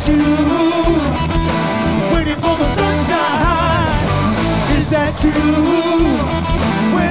you? Waiting for the sunshine. Is that you? When